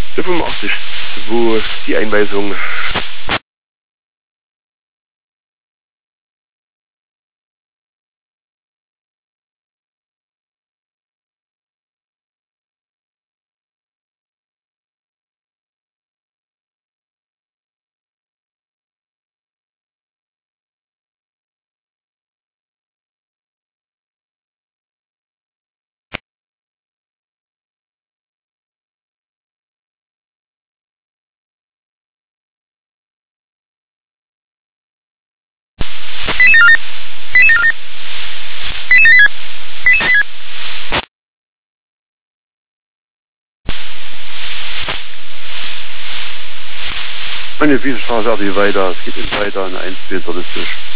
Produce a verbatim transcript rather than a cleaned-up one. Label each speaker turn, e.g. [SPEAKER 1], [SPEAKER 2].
[SPEAKER 1] Der fünfundachtzig, wo die Einweisung eine Wiesenstraße, also weiter, es geht eben weiter, eine eins vierundzwanzig.